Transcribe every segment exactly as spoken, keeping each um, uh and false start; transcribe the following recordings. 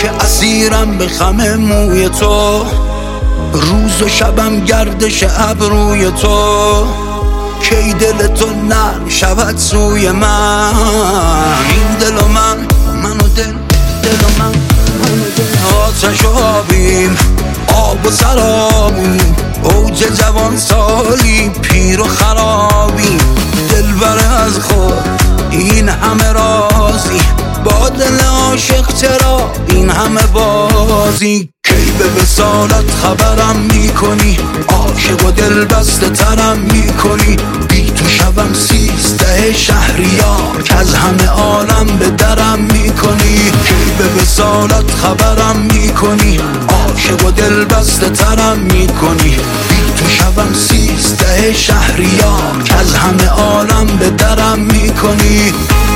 که اسیرم به خم موی تو، روز و شبم گردش ابروی تو. کی دل تو نرم شود سوی من، این دل و من، من و دل، دل و من، من و دل. آتش و آبیم، آب و سرابیم، اوج جوان سالی، پیر و خرابیم. دلبر از خود این همه رازی، با دل عاشق چرا این همه بازی؟ کی به وصالت خبرم میکنی، عاشق و دل بسته ترم میکنی. بی تو شبم سیزده شهریار، که از همه عالم به درم میکنی. کی به وصالت خبرم میکنی، عاشق و دل بسته ترم میکنی. بی تو شبم سیزده شهریار، که از همه عالم به درم میکنی.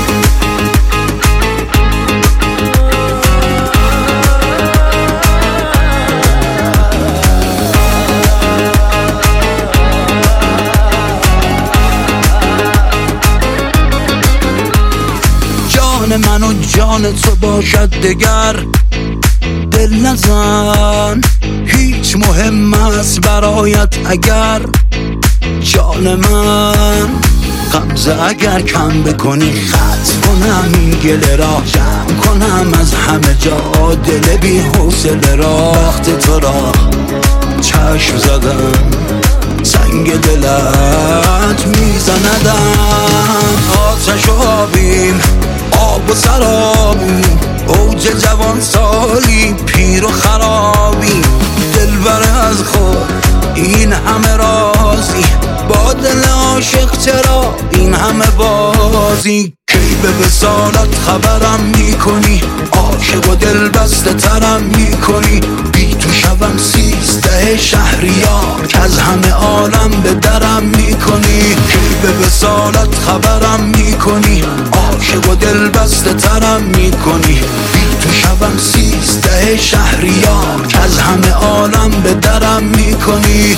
جان من و جان تو باشد دگر، دل نزن هیچ مهم است برایت اگر. جان من غمزه اگر کم بکنی، خط کنم این گله را، جمع کنم از همه جا دل بی حوصله را. وقت تو را چشم زدم، سنگ دلت میزندم. آتش و آبیم، آب و سرابیم، اوج جوان سالی، پیر و خرابیم. دلبر از خود این همه رازی، با دل عاشق چرا این همه بازی؟ کی به وصالت خبرم میکنی، عاشق و دل بسته ترم میکنی. بی تو شبم سیزده شهریار، که از همه عالم به درم میکنی. کی به وصالت خبرم میکنی، عاشق و دل بسته ترم میکنی. بی تو شبم سیزده شهریار، که از همه عالم به درم میکنی.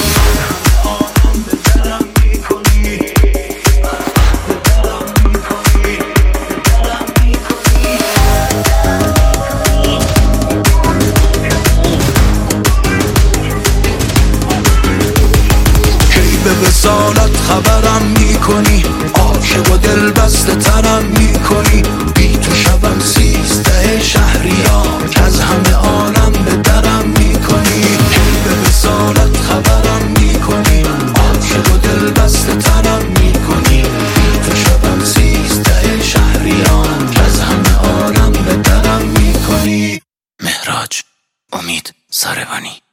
به وصالت خبرم میکنی، عاشق و دل بسته ترم میکنی. بی تو شبم سیزده شهریار، که از همه عالم به درم میکنی. به وصالت خبرم میکنی، عاشق و دل بسته ترم میکنی. بی تو شبم سیزده شهریار، که از همه عالم به درم میکنی. مهراج امید ساربانی.